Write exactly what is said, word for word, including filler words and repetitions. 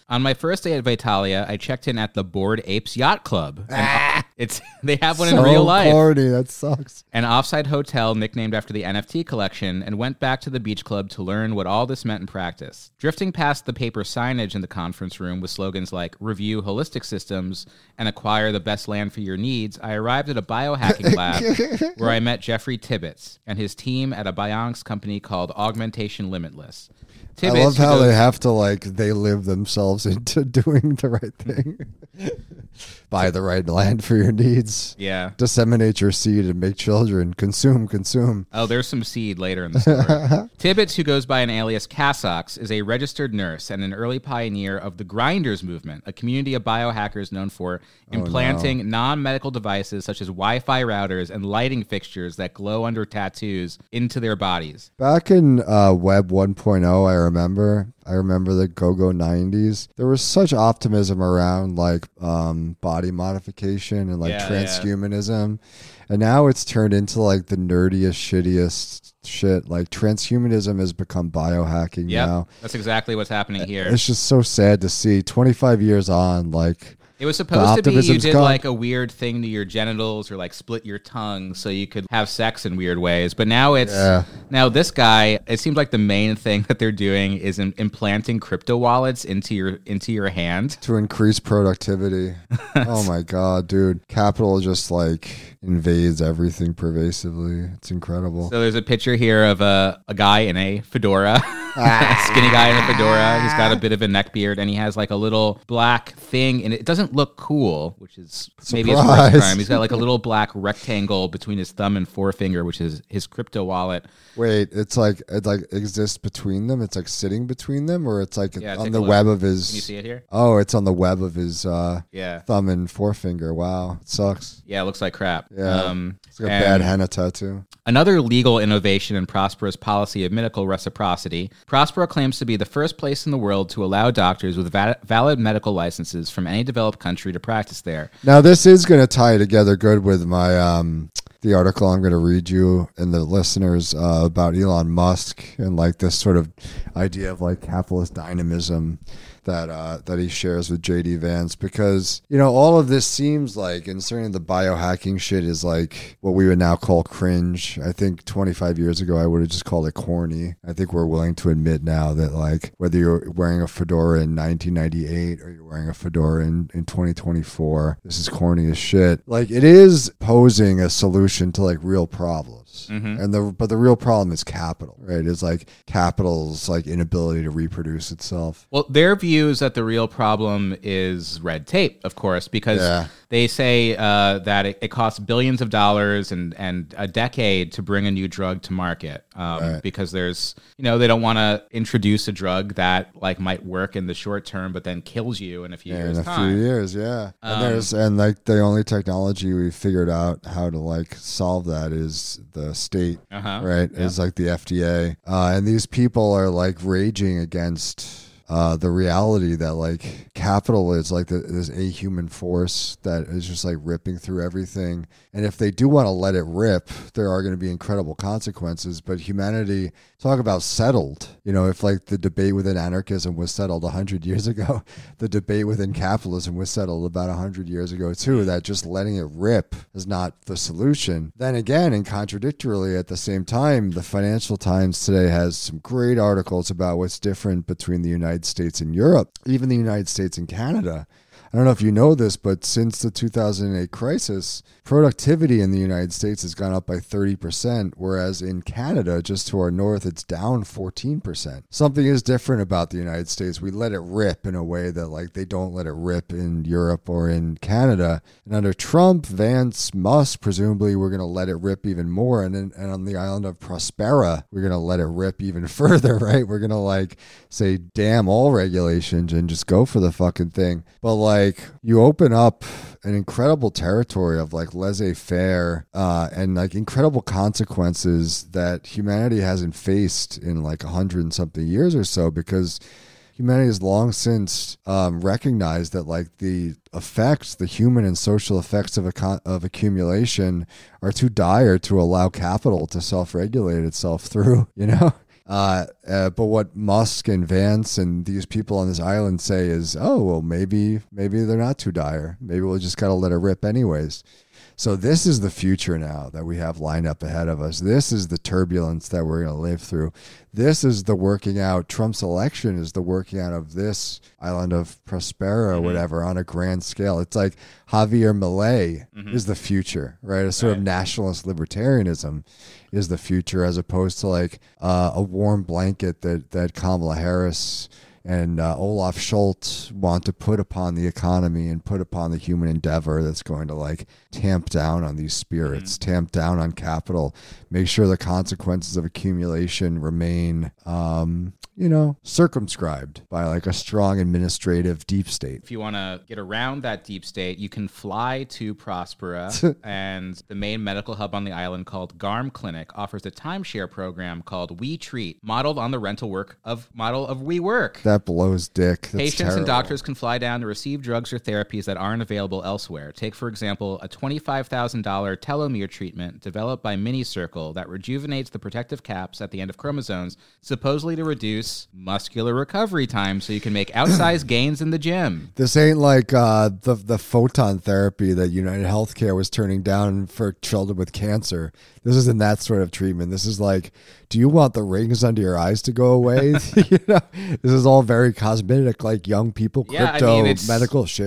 On my first day at Vitalia, I checked in at the Bored Apes Yacht Club. And it's they have one so in real life. Corny. That sucks. An offsite hotel nicknamed after the N F T collection, and went back to the beach club to learn what all this meant in practice. Drifting past the paper signage in the conference room with slogans like review holistic systems and acquire the best land for your needs, I arrived at a biohacking lab where I met Jeffrey Tibbetts and his team at a bionics company called Augmentation Limitless. Tibbetts, I love how goes, they have to, like, they live themselves into doing the right thing. Buy the right land for your needs. Yeah. Disseminate your seed and make children. Consume, consume. Oh, there's some seed later in the story. Tibbetts, who goes by an alias Cassox, is a registered nurse and an early pioneer of the Grinders movement, a community of biohackers known for implanting oh, no. non-medical devices such as Wi-Fi routers and lighting fixtures that glow under tattoos into their bodies. Back in uh, Web one point oh, I remember... I remember the go-go nineties. There was such optimism around like um, body modification and like yeah, transhumanism. Yeah. And now it's turned into like the nerdiest, shittiest shit. Like transhumanism has become biohacking yep, now. That's exactly what's happening here. It's just so sad to see twenty-five years on, like... It was supposed to be you did gone. like a weird thing to your genitals or like split your tongue so you could have sex in weird ways. But now it's yeah. now this guy, it seems like the main thing that they're doing is in, implanting crypto wallets into your into your hand to increase productivity. Oh my God, dude. Capital just like invades everything pervasively. It's incredible. So there's a picture here of a, a guy in a fedora. A skinny guy in a fedora. He's got a bit of a neck beard and he has like a little black thing, and it doesn't look cool, which is Surprise. maybe his first crime. He's got like a little black rectangle between his thumb and forefinger, which is his crypto wallet. Wait, it's like it like exists between them. It's like sitting between them, or it's like yeah, on the web of his. Can you see it here? Oh, it's on the web of his uh, yeah. thumb and forefinger. Wow, it sucks. Yeah, it looks like crap. Yeah, um, it's like a bad henna tattoo. Another legal innovation in Prospera's policy of medical reciprocity, Prospera claims to be the first place in the world to allow doctors with va- valid medical licenses from any developed country to practice there. Now, this is going to tie together good with my um, the article I'm going to read you and the listeners uh, about Elon Musk and like this sort of idea of like capitalist dynamism that uh, that he shares with J D Vance, because, you know, all of this seems like, and certainly the biohacking shit is like what we would now call cringe. I think twenty-five years ago I would have just called it corny. I think we're willing to admit now that like whether you're wearing a fedora in nineteen ninety-eight or you're wearing a fedora in, in twenty twenty-four, this is corny as shit. Like, it is posing a solution to like real problems. Mm-hmm. And the but the real problem is capital, right? It's like capital's like inability to reproduce itself. Well, their view is that the real problem is red tape, of course, because yeah. they say uh, that it, it costs billions of dollars and, and a decade to bring a new drug to market um, right. because there's, you know, they don't want to introduce a drug that like might work in the short term, but then kills you in a few yeah, years in a time. few years, yeah. Um, and there's and like the only technology we figured out how to like solve that is the state, uh-huh. right? Yeah. Is like the F D A, uh, and these people are like raging against uh, the reality that like capital is like the, this ahuman force that is just like ripping through everything. And if they do want to let it rip, there are going to be incredible consequences. But humanity, talk about settled. You know, if like the debate within anarchism was settled one hundred years ago, the debate within capitalism was settled about one hundred years ago too, that just letting it rip is not the solution. Then again, and contradictorily at the same time, the Financial Times today has some great articles about what's different between the United States and Europe, even the United States and Canada. I don't know if you know this, but since the two thousand eight crisis, productivity in the United States has gone up by thirty percent, whereas in Canada, just to our north, it's down fourteen percent. Something is different about the United States. We let it rip in a way that like they don't let it rip in Europe or in Canada. And under Trump, Vance, Musk, presumably we're going to let it rip even more. And, then, and on the island of Prospera, we're going to let it rip even further, right? We're going to like say, damn all regulations and just go for the fucking thing. But like, Like you open up an incredible territory of like laissez-faire uh, and like incredible consequences that humanity hasn't faced in like a hundred and something years or so, because humanity has long since um, recognized that like the effects, the human and social effects of a of accumulation are too dire to allow capital to self-regulate itself through, you know? Uh, uh, but what Musk and Vance and these people on this island say is, oh, well, maybe maybe they're not too dire. Maybe we'll just gotta let it rip anyways. So this is the future now that we have lined up ahead of us. This is the turbulence that we're going to live through. This is the working out. Trump's election is the working out of this island of Prospera or mm-hmm. whatever on a grand scale. It's like Javier Milei mm-hmm. is the future, right? A sort right. of nationalist libertarianism is the future, as opposed to like uh, a warm blanket that, that Kamala Harris and uh, Olaf Scholz want to put upon the economy and put upon the human endeavor that's going to like tamp down on these spirits, mm-hmm. tamp down on capital, make sure the consequences of accumulation remain, um, you know, circumscribed by like a strong administrative deep state. If you want to get around that deep state, you can fly to Prospera, and the main medical hub on the island called Garm Clinic offers a timeshare program called We Treat, modeled on the rental work of model of We Work. That blows dick. That's Patients terrible. And doctors can fly down to receive drugs or therapies that aren't available elsewhere. Take, for example, a twenty-five thousand dollars telomere treatment developed by MiniCircle that rejuvenates the protective caps at the end of chromosomes, supposedly to reduce muscular recovery time so you can make outsized gains in the gym. This ain't like uh, the, the photon therapy that United Healthcare was turning down for children with cancer. This isn't that sort of treatment. This is like, do you want the rings under your eyes to go away? You know, this is all very cosmetic, like young people, crypto, yeah, I mean, medical shit.